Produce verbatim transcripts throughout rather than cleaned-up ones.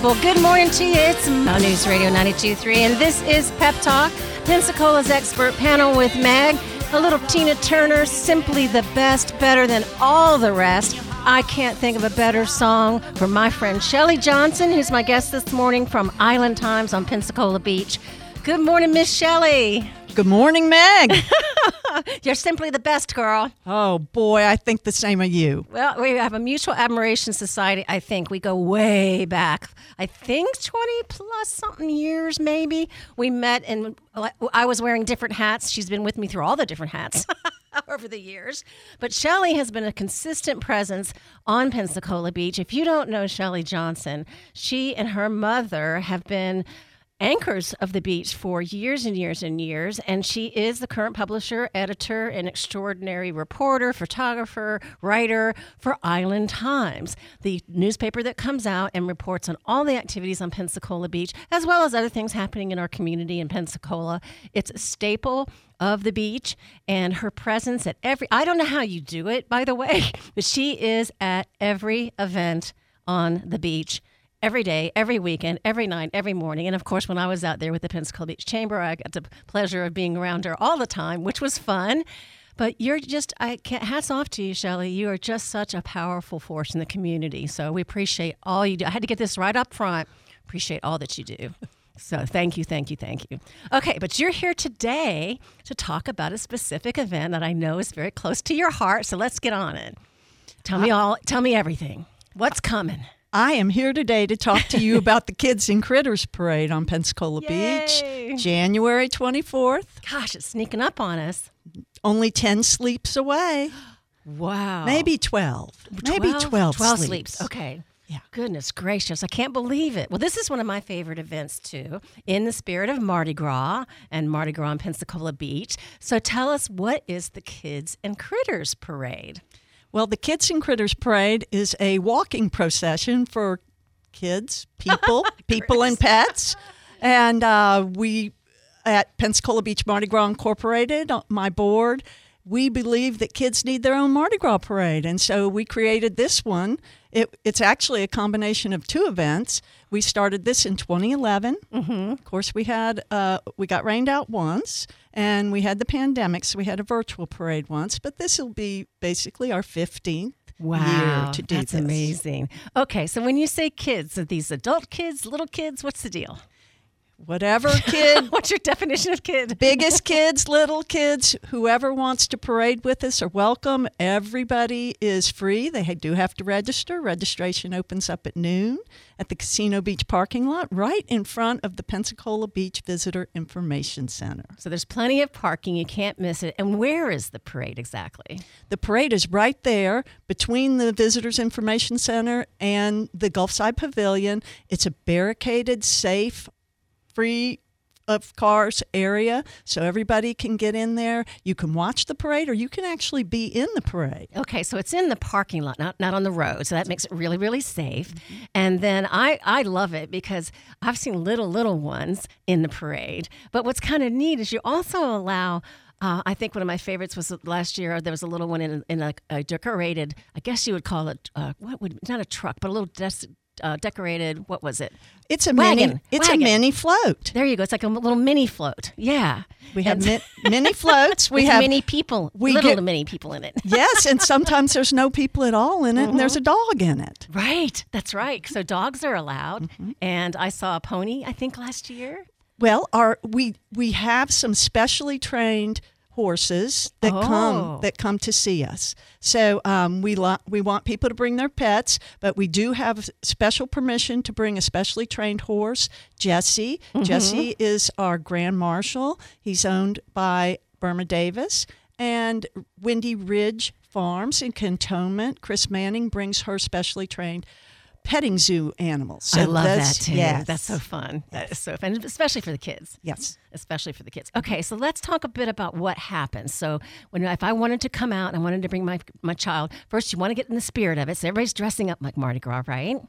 Well, good morning to you. It's Mo News Radio ninety-two point three, and this is Pep Talk, Pensacola's expert panel with Meg, a little Tina Turner, simply the best, better than all the rest. I can't think of a better song for my friend Shelly Johnson, who's my guest this morning from Island Times on Pensacola Beach. Good morning, Miss Shelly. Good morning, Meg. You're simply the best, girl. Oh, boy, I think the same of you. Well, we have a mutual admiration society, I think. We go way back. I think twenty plus something years, maybe. We met, and I was wearing different hats. She's been with me through all the different hats over the years. But Shelly has been a consistent presence on Pensacola Beach. If you don't know Shelly Johnson, she and her mother have been anchors of the beach for years and years and years, and she is the current publisher, editor, and extraordinary reporter, photographer, writer for Island Times, the newspaper that comes out and reports on all the activities on Pensacola Beach, as well as other things happening in our community in Pensacola. It's a staple of the beach, and her presence at every, I don't know how you do it, by the way, but she is at every event on the beach. Every day, every weekend, every night, every morning. And of course, when I was out there with the Pensacola Beach Chamber, I got the pleasure of being around her all the time, which was fun. But you're just, I can't, hats off to you, Shelly. You are just such a powerful force in the community. So we appreciate all you do. I had to get this right up front. Appreciate all that you do. So thank you, thank you, thank you. Okay, but you're here today to talk about a specific event that I know is very close to your heart. So let's get on it. Tell me all, tell me everything. What's coming? I am here today to talk to you about the Kids and Critters Parade on Pensacola Yay. Beach, January twenty-fourth. Gosh, it's sneaking up on us. Only ten sleeps away. Wow. Maybe twelve. Maybe twelve, twelve sleeps. sleeps. Okay. Yeah. Goodness gracious. I can't believe it. Well, this is one of my favorite events, too, in the spirit of Mardi Gras and Mardi Gras on Pensacola Beach. So tell us, what is the Kids and Critters Parade? Well, the Kids and Critters Parade is a walking procession for kids, people, people and pets. And uh, we, at Pensacola Beach Mardi Gras Incorporated, my board, we believe that kids need their own Mardi Gras parade. And so we created this one. It, it's actually a combination of two events. We started this in twenty eleven. Mm-hmm. Of course, we had uh, we got rained out once, and we had the pandemic, so we had a virtual parade once. But this will be basically our fifteenth wow, year to do that's this. amazing. Okay, so when you say kids, are these adult kids, little kids? What's the deal? Whatever kid. What's your definition of kid? Biggest kids, little kids, whoever wants to parade with us are welcome. Everybody is free. They do have to register. Registration opens up at noon at the Casino Beach parking lot right in front of the Pensacola Beach Visitor Information Center. So there's plenty of parking. You can't miss it. And where is the parade exactly? The parade is right there between the Visitors Information Center and the Gulfside Pavilion. It's a barricaded, safe, free of cars area, so everybody can get in there. You can watch the parade, or you can actually be in the parade. Okay, so it's in the parking lot, not not on the road, so that makes it really, really safe. Mm-hmm. And then I, I love it because I've seen little, little ones in the parade. But what's kind of neat is you also allow, uh, I think one of my favorites was last year, there was a little one in, in a, a decorated, I guess you would call it, uh, what would, not a truck, but a little des- uh, decorated, what was it? It's a wagon. mini. It's wagon. a mini float. There you go. It's like a little mini float. Yeah, we have mi- mini floats. We With have many people. We little get, many people in it. Yes, and sometimes there's no people at all in it, mm-hmm. and there's a dog in it. Right. That's right. So dogs are allowed. Mm-hmm. And I saw a pony, I think, last year. Well, our we we have some specially trained horses that oh. come that come to see us. So um, we lo- we want people to bring their pets, but we do have special permission to bring a specially trained horse, Jesse. Mm-hmm. Jesse is our Grand Marshal. He's owned by Burma Davis and Windy Ridge Farms in Cantonment. Chris Manning brings her specially trained petting zoo animals. So I love that too. Yes. That's so fun. That is so fun, especially for the kids. Yes. Especially for the kids. Okay, so let's talk a bit about what happens. So when if I wanted to come out and I wanted to bring my my child, first you want to get in the spirit of it. So everybody's dressing up like Mardi Gras, right?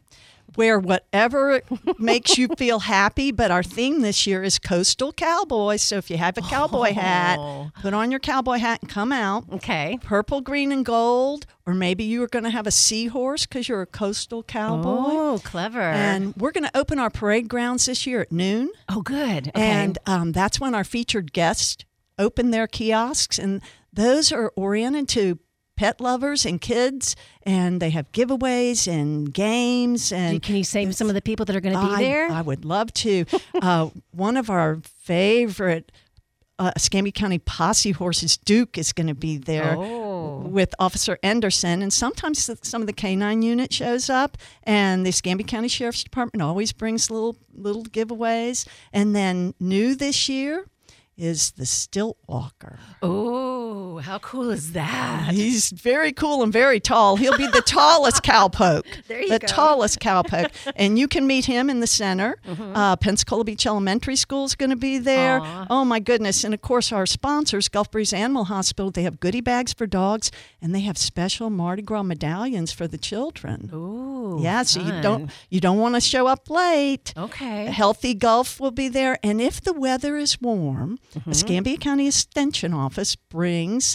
Wear whatever makes you feel happy, but our theme this year is Coastal Cowboys. So if you have a cowboy Oh. hat, put on your cowboy hat and come out. Okay. Purple, green, and gold, or maybe you are going to have a seahorse because you're a coastal cowboy. Oh, clever. And we're going to open our parade grounds this year at noon. oh, good. Okay. And um, that's when our featured guests open their kiosks. And those are oriented to pet lovers and kids. And they have giveaways and games. And can you say some of the people that are going to be I, there? I would love to. uh, one of our favorite uh, Escambia County posse horses, Duke, is going to be there. Oh. With Officer Enderson, and sometimes the, some of the K nine unit shows up, and the Escambia County Sheriff's Department always brings little little giveaways. And then new this year is the Stilt Walker. Oh, how cool is that? He's very cool and very tall. He'll be the tallest cowpoke. There you the go. tallest cowpoke. And you can meet him in the center. Mm-hmm. Uh, Pensacola Beach Elementary School is going to be there. Aw. Oh, my goodness. And, of course, our sponsors, Gulf Breeze Animal Hospital, they have goodie bags for dogs, and they have special Mardi Gras medallions for the children. Ooh, yeah, so you fun. don't you don't want to show up late. Okay. Healthy Gulf will be there. And if the weather is warm, Mm-hmm. Escambia County Extension Office brings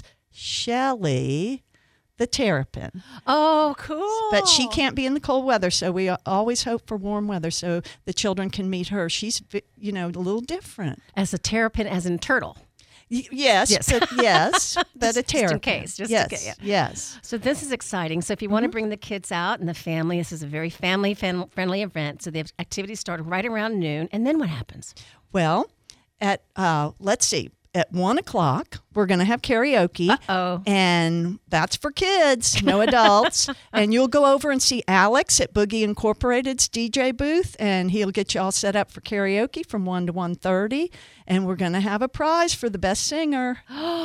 Shelly the terrapin. Oh, cool. But she can't be in the cold weather, so we always hope for warm weather so the children can meet her. She's, vi- you know, a little different. As a terrapin, as in turtle. Y- yes, Yes. but yes, but a Just- just in terrapin. case, just in yes, case, yeah. yes. So this is exciting. So if you want to bring the kids out and the family, this is a very family fan- friendly event. So the activities start right around noon. And then what happens? Well, at uh, let's see, at one o'clock we're going to have karaoke. Uh-oh. And that's for kids, no adults. And you'll go over and see Alex at Boogie Incorporated's D J booth, and he'll get you all set up for karaoke from one to one thirty. And we're going to have a prize for the best singer.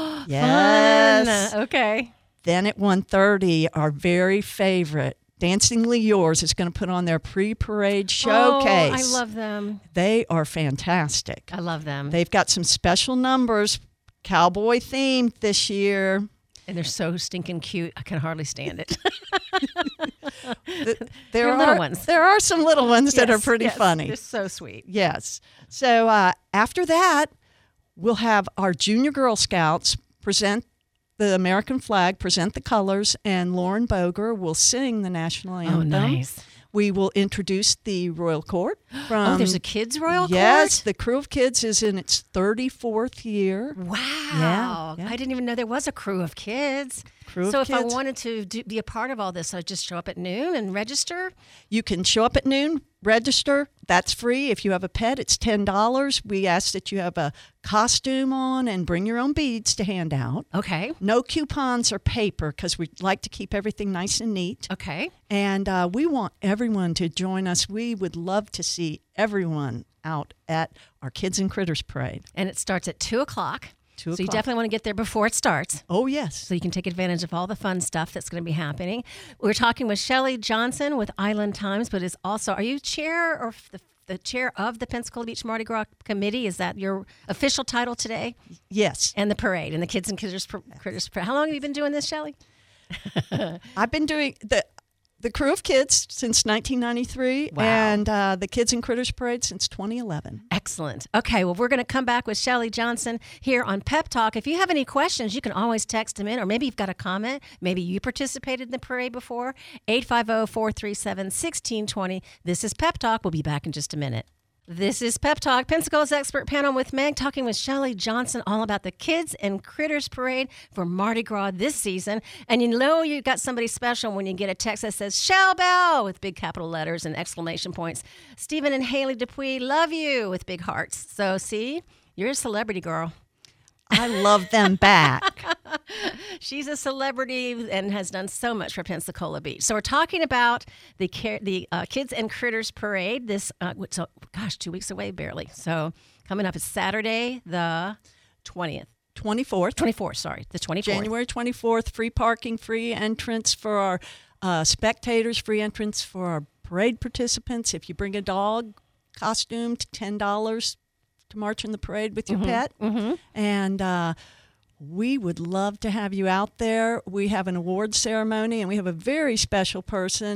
Yes. Fun. Okay. Then at one thirty, our very favorite, Dancingly Yours, is going to put on their pre-parade showcase. Oh, I love them. They are fantastic. I love them. They've got some special numbers, cowboy themed this year. And they're so stinking cute. I can hardly stand it. Th- There They're are little ones. There are some little ones that are Yes, pretty yes. funny. They're so sweet. Yes. So uh, after that, we'll have our junior Girl Scouts present the American flag, present the colors, and Lauren Boger will sing the national Oh, anthem. nice. We will introduce the Royal Court. From, Oh, there's a kids' royal Yes, court? the Crew of Kids is in its thirty-fourth year. Wow. Yeah, yeah. I didn't even know there was a crew of kids. Crew of so if I Kids. wanted to do, be a part of all this, I'd just show up at noon and register? You can show up at noon, register. That's free. If you have a pet, it's ten dollars. We ask that you have a costume on and bring your own beads to hand out. Okay. No coupons or paper because we like to keep everything nice and neat. Okay. And uh, we want everyone to join us. We would love to see everyone out at our Kids and Critters Parade. And it starts at two o'clock. Two So you o'clock. definitely want to get there before it starts, Oh, yes. so you can take advantage of all the fun stuff that's going to be happening. We're talking with Shelly Johnson with Island Times, but is also, are you chair or the, the chair of the Pensacola Beach Mardi Gras Committee? Is that your official title today? Yes. And the parade and the Kids and Critters, Critters Parade. How long have you been doing this, Shelly? I've been doing the the Crew of Kids since nineteen ninety-three Wow. and uh, the Kids and Critters Parade since twenty eleven. Excellent. Okay, well, we're going to come back with Shelly Johnson here on Pep Talk. If you have any questions, you can always text them in, or maybe you've got a comment. Maybe you participated in the parade before. eight five zero, four three seven, one six two zero. This is Pep Talk. We'll be back in just a minute. This is Pep Talk, Pensacola's expert panel with Meg, talking with Shelly Johnson all about the Kids and Critters Parade for Mardi Gras this season. And you know you got somebody special when you get a text that says Shell Bell with big capital letters and exclamation points. Stephen and Haley Dupuis love you with big hearts. So see, you're a celebrity girl. I love them back. She's a celebrity and has done so much for Pensacola Beach. So we're talking about the care, the uh, Kids and Critters Parade. This, uh, so, gosh, two weeks away barely. So coming up is Saturday, the twentieth, twenty-fourth. twenty-fourth. Sorry, the twenty-fourth. January twenty-fourth, free parking, free entrance for our uh, spectators, free entrance for our parade participants. If you bring a dog costumed, ten dollars to march in the parade with your Mm-hmm. pet. Mm-hmm. And uh, we would love to have you out there. We have an award ceremony, and we have a very special person,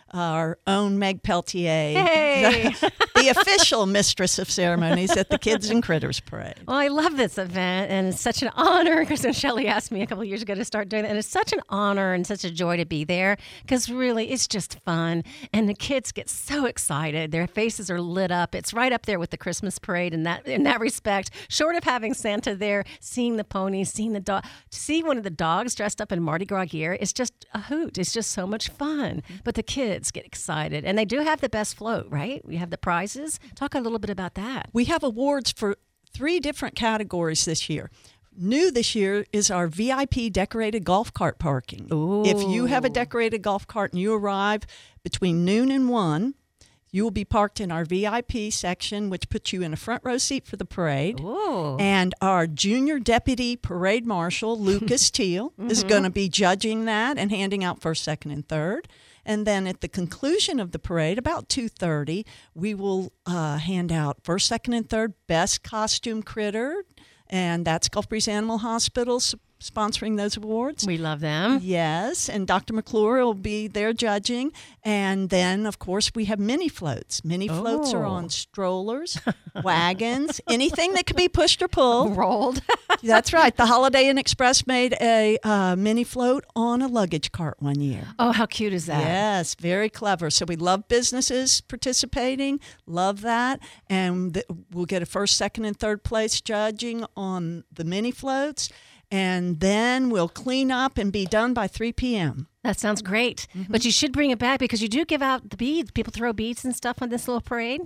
our own Meg Peltier, Hey! the official mistress of ceremonies at the Kids and Critters Parade. Well, I love this event, and it's such an honor because Shelley asked me a couple of years ago to start doing that, and it's such an honor and such a joy to be there because really it's just fun, and the kids get so excited. Their faces are lit up. It's right up there with the Christmas parade in that in that respect. Short of having Santa there, seeing the ponies, seeing the dog, to see one of the dogs dressed up in Mardi Gras gear, it's just a hoot. It's just so much fun. But the kids get excited, and they do have the best float, right? We have the prizes. Talk a little bit about that. We have awards for three different categories this year. New this year is our V I P decorated golf cart parking. Ooh. If you have a decorated golf cart and you arrive between noon and one, you will be parked in our V I P section, which puts you in a front row seat for the parade. Ooh. And our junior deputy parade marshal, Lucas Teal, mm-hmm. is going to be judging that and handing out first, second, and third. And then at the conclusion of the parade, about two thirty, we will uh, hand out first, second, and third best costume critter. And that's Gulf Breeze Animal Hospital sponsoring those awards. We love them. Yes, and Doctor McClure will be there judging. And then, of course, we have mini floats. Mini floats oh. are on strollers, wagons, anything that can be pushed or pulled. Rolled. That's right. The Holiday Inn Express made a uh, mini float on a luggage cart one year. Oh, how cute is that? Yes, very clever. So we love businesses participating, love that. And th- we'll get a first, second, and third place judging on the mini floats. And then we'll clean up and be done by three p.m. That sounds great. Mm-hmm. But you should bring it back because you do give out the beads. People throw beads and stuff on this little parade.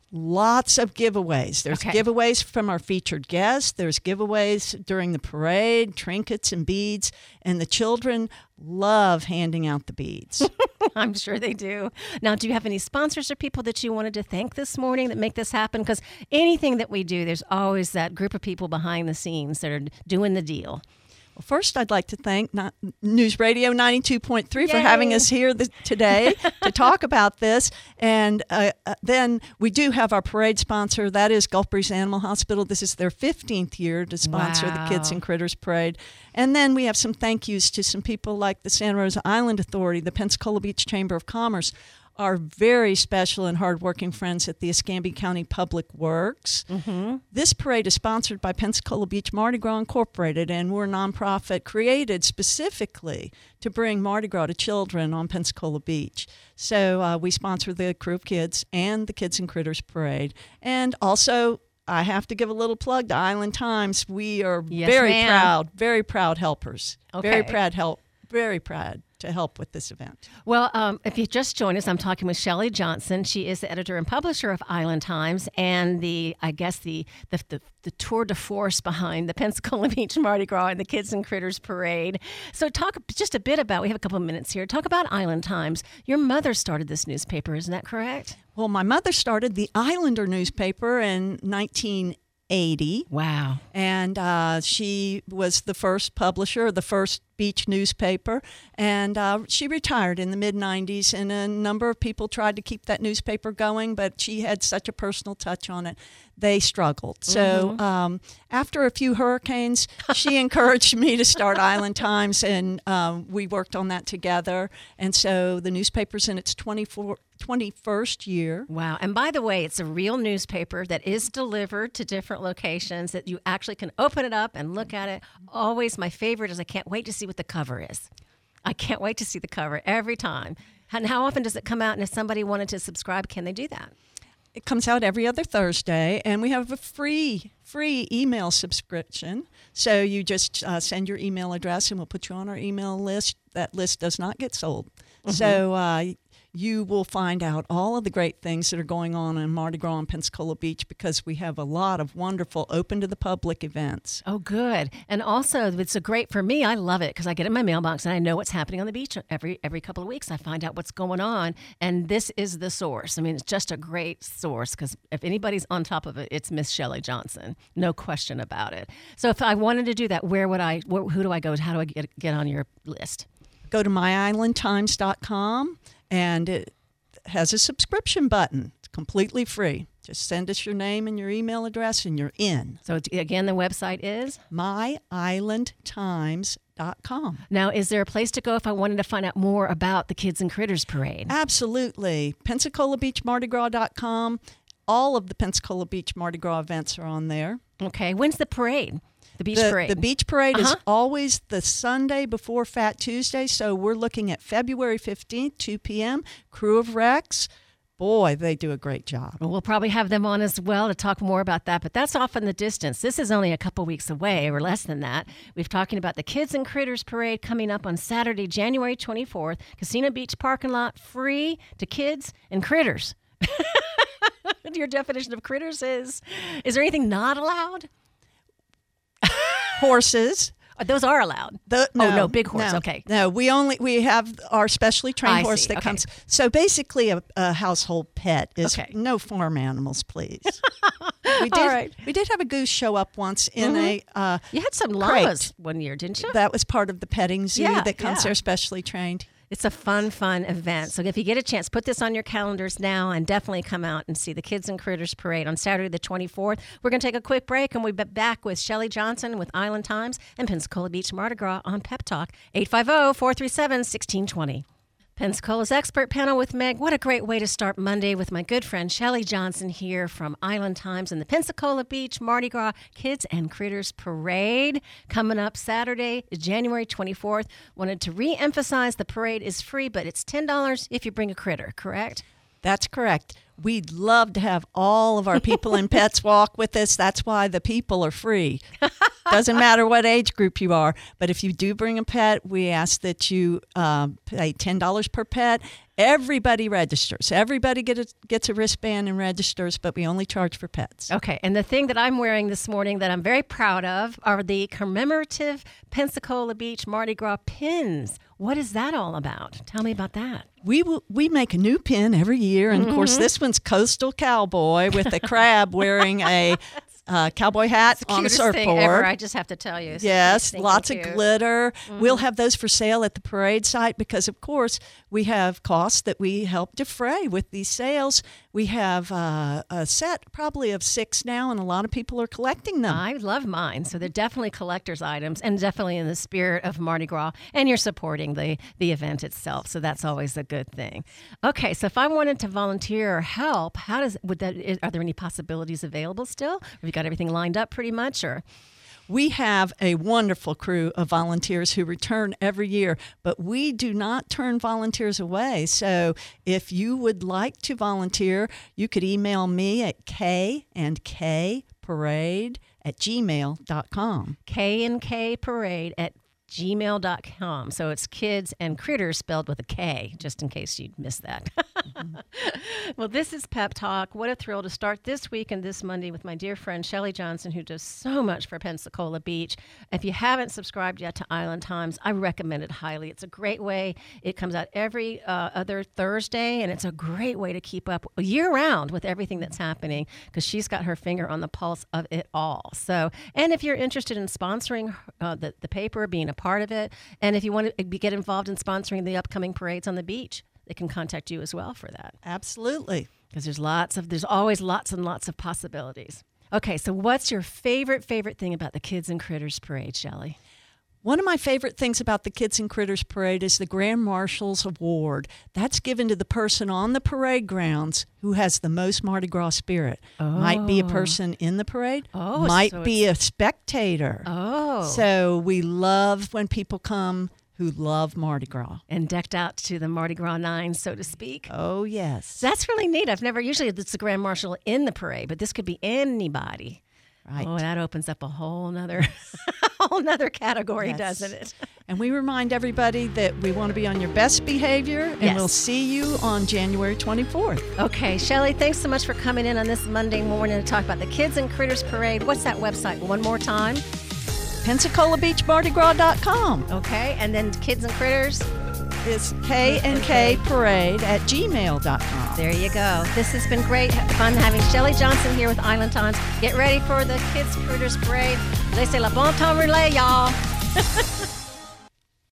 Lots of giveaways. There's okay. giveaways from our featured guests. There's giveaways during the parade, trinkets and beads. And the children love handing out the beads. I'm sure they do. Now, do you have any sponsors or people that you wanted to thank this morning that make this happen? Because anything that we do, there's always that group of people behind the scenes that are doing the deal. Well, first, I'd like to thank News Radio ninety-two point three Yay. for having us here th- today to talk about this. And uh, uh, then we do have our parade sponsor. That is Gulf Breeze Animal Hospital. This is their fifteenth year to sponsor wow. the Kids and Critters Parade. And then we have some thank yous to some people like the Santa Rosa Island Authority, the Pensacola Beach Chamber of Commerce, our very special and hardworking friends at the Escambia County Public Works. Mm-hmm. This parade is sponsored by Pensacola Beach Mardi Gras Incorporated, and we're a nonprofit created specifically to bring Mardi Gras to children on Pensacola Beach. So uh, we sponsor the Crew of Kids and the Kids and Critters Parade. And also, I have to give a little plug to Island Times. We are yes, very ma'am. proud, very proud helpers. Okay. Very proud help, very proud to help with this event. Well, um, if you just joined us, I'm talking with Shelley Johnson. She is the editor and publisher of Island Times and the, I guess, the the, the, the tour de force behind the Pensacola Beach Mardi Gras and the Kids and Critters Parade. So talk just a bit about, we have a couple of minutes here, talk about Island Times. Your mother started this newspaper, isn't that correct? Well, my mother started the Islander newspaper in nineteen eighty. Wow. And uh, she was the first publisher, the first beach newspaper, and uh, she retired in the mid nineties, and a number of people tried to keep that newspaper going, but she had such a personal touch on it. They struggled. So mm-hmm. um, after a few hurricanes, she encouraged me to start Island Times, and um, we worked on that together. And so the newspaper's in its twenty-first year. Wow. And by the way, it's a real newspaper that is delivered to different locations that you actually can open it up and look at it. Always my favorite is I can't wait to see what the cover is. I can't wait to see the cover every time. And how often does it come out? And if somebody wanted to subscribe, can they do that? It comes out every other Thursday, and we have a free free email subscription. So you just uh, send your email address, and we'll put you on our email list. That list does not get sold. Mm-hmm. So uh, you will find out all of the great things that are going on in Mardi Gras and Pensacola Beach, because we have a lot of wonderful open to the public events. Oh, good. And also, it's a great, for me, I love it because I get in my mailbox and I know what's happening on the beach every every couple of weeks. I find out what's going on, and this is the source. I mean, it's just a great source because if anybody's on top of it, it's Miss Shelley Johnson. No question about it. So if I wanted to do that, where would I, where, who do I go? How do I get, get on your list? Go to my island times dot com, and it has a subscription button. It's completely free. Just send us your name and your email address, and you're in. So it's- again, the website is? my island times dot com. Now, is there a place to go if I wanted to find out more about the Kids and Critters Parade? Absolutely. Pensacola Beach Mardi Gras dot com. All of the Pensacola Beach Mardi Gras events are on there. Okay. When's the parade? The beach the, parade? The beach parade Uh-huh. is always the Sunday before Fat Tuesday, so we're looking at February fifteenth, two p.m. Crew of Rex. Boy, they do a great job. Well, we'll probably have them on as well to talk more about that, but that's off in the distance. This is only a couple weeks away or less than that. We're talking about the Kids and Critters Parade coming up on Saturday, January twenty-fourth. Casino Beach parking lot, free to kids and critters. Your definition of critters is, is there anything not allowed? Horses. Those are allowed. The, oh, no, big horse. No, okay. No, we only we have our specially trained I horse see, that okay. comes. So basically, a, a household pet is Okay. no farm animals, please. we did. All right. We did have a goose show up once in Mhm. a. Uh, You had some crate. llamas one year, didn't you? That was part of the petting zoo Yeah, that comes yeah. there specially trained. It's a fun, fun event. So if you get a chance, put this on your calendars now and definitely come out and see the Kids and Critters Parade on Saturday the twenty-fourth. We're going to take a quick break and we'll be back with Shelley Johnson with Island Times and Pensacola Beach Mardi Gras on Pep Talk, eight five zero, four three seven, one six two zero. Pensacola's Expert Panel with Meg. What a great way to start Monday with my good friend Shelley Johnson here from Island Times and the Pensacola Beach Mardi Gras Kids and Critters Parade. Coming up Saturday, January twenty-fourth. Wanted to re-emphasize the parade is free, but it's ten dollars if you bring a critter, correct? That's correct. We'd love to have all of our people and pets walk with us. That's why the people are free. Doesn't matter what age group you are. But if you do bring a pet, we ask that you um, pay ten dollars per pet. Everybody registers. Everybody get a, gets a wristband and registers, but we only charge for pets. Okay, and the thing that I'm wearing this morning that I'm very proud of are the commemorative Pensacola Beach Mardi Gras pins. What is that all about? Tell me about that. We w- we make a new pin every year, and of course, this one's Coastal Cowboy with a crab wearing a uh, cowboy hat on a Cutest surfboard. thing ever, I just have to tell you. It's Yes, so lots of cute. glitter. We'll have those for sale at the parade site because, of course, we have costs that we help defray with these sales. We have uh, a set probably of six now, and a lot of people are collecting them. I love mine. So they're definitely collector's items and definitely in the spirit of Mardi Gras. And you're supporting the, the event itself. So that's always a good thing. Okay, so if I wanted to volunteer or help, how does would that is, are there any possibilities available still? Have you got everything lined up pretty much or We have a wonderful crew of volunteers who return every year, but we do not turn volunteers away. So if you would like to volunteer, you could email me at k and k parade at gmail dot com. K and K Parade at gmail dot com. So it's kids and critters spelled with a K, just in case you'd missed that. Well, this is Pep Talk. What a thrill to start this week and this Monday with my dear friend Shelley Johnson, who does so much for Pensacola Beach. If you haven't subscribed yet to Island Times, I recommend it highly. It's a great way. It comes out every uh, other Thursday, and it's a great way to keep up year-round with everything that's happening because she's got her finger on the pulse of it all. So, and if you're interested in sponsoring uh, the, the paper, being a part of it, and if you want to get involved in sponsoring the upcoming parades on the beach, they can contact you as well for that. Absolutely. Because there's lots of, there's always lots and lots of possibilities. Okay, so what's your favorite, favorite thing about the Kids and Critters Parade, Shelley? One of my favorite things about the Kids and Critters Parade is the Grand Marshal's Award. That's given to the person on the parade grounds who has the most Mardi Gras spirit. Oh. Might be a person in the parade, Oh, might so be a spectator. Oh. So we love when people come who love Mardi Gras. And decked out to the Mardi Gras nine, so to speak. Oh, yes. That's really neat. I've never, usually it's the Grand Marshal in the parade, but this could be anybody. Right. Oh, that opens up a whole nother, whole nother category, Yes. doesn't it? And we remind everybody that we want to be on your best behavior, and Yes. we'll see you on January twenty-fourth. Okay, Shelley, thanks so much for coming in on this Monday morning to talk about the Kids and Critters Parade. What's that website? One more time. Pensacola Beach Mardi Gras dot com. Okay, and then Kids and Critters. It's K and K Parade at gmail dot com. There you go. This has been great fun having Shelley Johnson here with Island Times. Get ready for the Kids Critters Parade. They say la bon temps relais, y'all.